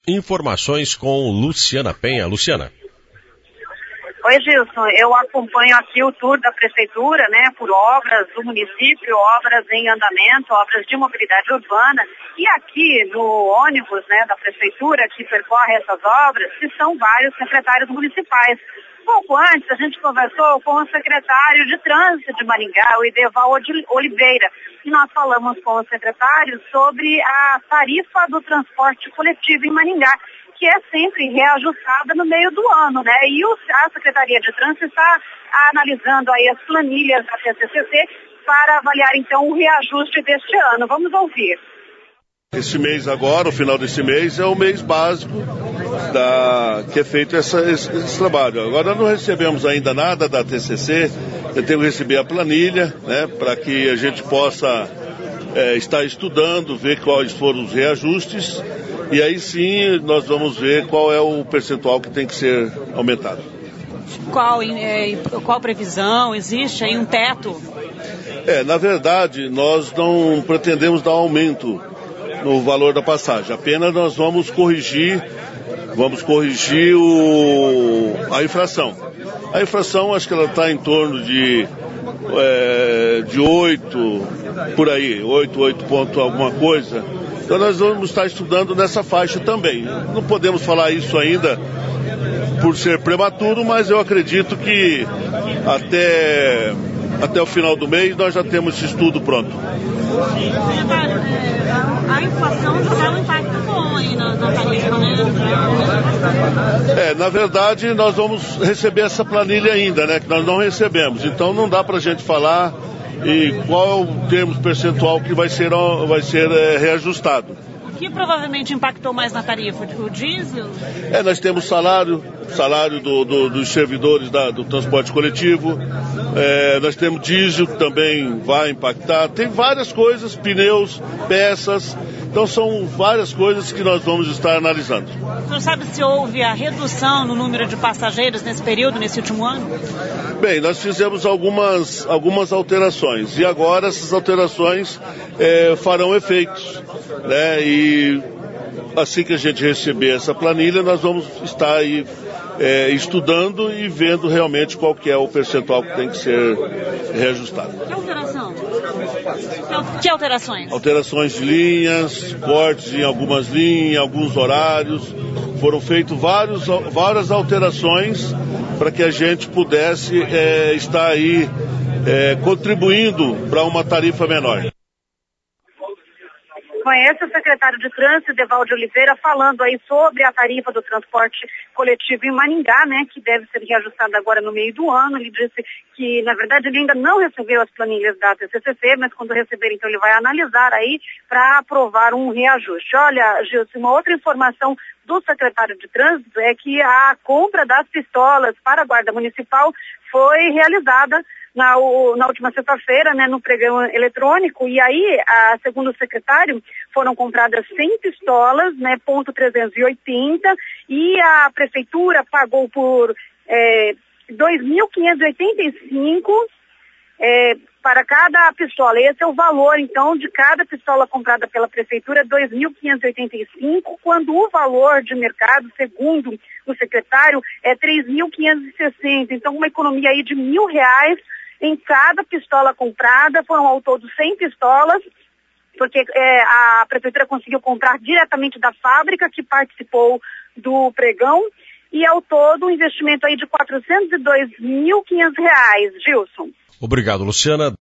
Informações com Luciana Penha. Luciana. Oi, Gilson. Eu acompanho aqui o tour da Prefeitura, né, por obras do município, obras em andamento, obras de mobilidade urbana. E aqui no ônibus, né, da Prefeitura que percorre essas obras, estão vários secretários municipais. Pouco antes, a gente conversou com o secretário de Trânsito de Maringá, o Ideval Oliveira, e nós falamos com o secretário sobre a tarifa do transporte coletivo em Maringá, que é sempre reajustada no meio do ano, né? E a Secretaria de Trânsito está analisando aí as planilhas da TCCC para avaliar, então, o reajuste deste ano. Vamos ouvir. Esse mês agora, o final desse mês, é o mês básico que é feito esse trabalho. Agora não recebemos ainda nada da TCC, eu tenho que receber a planilha, né, para que a gente possa estar estudando, ver quais foram os reajustes, e aí sim nós vamos ver qual é o percentual que tem que ser aumentado. Qual previsão? Existe aí um teto? Na verdade, nós não pretendemos dar aumento no valor da passagem, apenas nós vamos corrigir a inflação. A inflação, acho que ela está em torno de 8, por aí, 8 ponto alguma coisa. Então nós vamos estar estudando nessa faixa também. Não podemos falar isso ainda por ser prematuro, mas eu acredito que até o final do mês nós já temos esse estudo pronto. A inflação já dá um impacto bom aí na tarifa, né? Na verdade, nós vamos receber essa planilha ainda, né? Que nós não recebemos. Então não dá pra gente falar qual é o termo percentual que vai ser reajustado. O que provavelmente impactou mais na tarifa? O diesel? Nós temos salário dos servidores do transporte coletivo, nós temos diesel que também vai impactar, tem várias coisas, pneus, peças, então são várias coisas que nós vamos estar analisando. O senhor sabe se houve a redução no número de passageiros nesse período, nesse último ano? Bem, nós fizemos algumas alterações e agora essas alterações farão efeitos, né? E assim que a gente receber essa planilha, nós vamos estar aí estudando e vendo realmente qual que é o percentual que tem que ser reajustado. Que alteração? Que alterações? Alterações de linhas, cortes em algumas linhas, em alguns horários. Foram feitas várias alterações para que a gente pudesse estar aí contribuindo para uma tarifa menor. Conhece o secretário de Trânsito, Ideval Oliveira, falando aí sobre a tarifa do transporte coletivo em Maringá, né, que deve ser reajustada agora no meio do ano. Ele disse que, na verdade, ele ainda não recebeu as planilhas da TCCC, mas quando receber, então, ele vai analisar aí para aprovar um reajuste. Olha, Gilson, uma outra informação do secretário de Trânsito é que a compra das pistolas para a Guarda Municipal foi realizada na última sexta-feira, né, no pregão eletrônico, e aí, segundo o secretário, foram compradas 100 pistolas, né, .380, e a prefeitura pagou por 2.585 para cada pistola. Esse é o valor, então, de cada pistola comprada pela prefeitura, 2.585, quando o valor de mercado, segundo o secretário, é 3.560. Então, uma economia aí de R$1.000 em cada pistola comprada. Foram ao todo 100 pistolas, porque a prefeitura conseguiu comprar diretamente da fábrica que participou do pregão, e ao todo um investimento aí de R$402.500, Gilson. Obrigado, Luciana.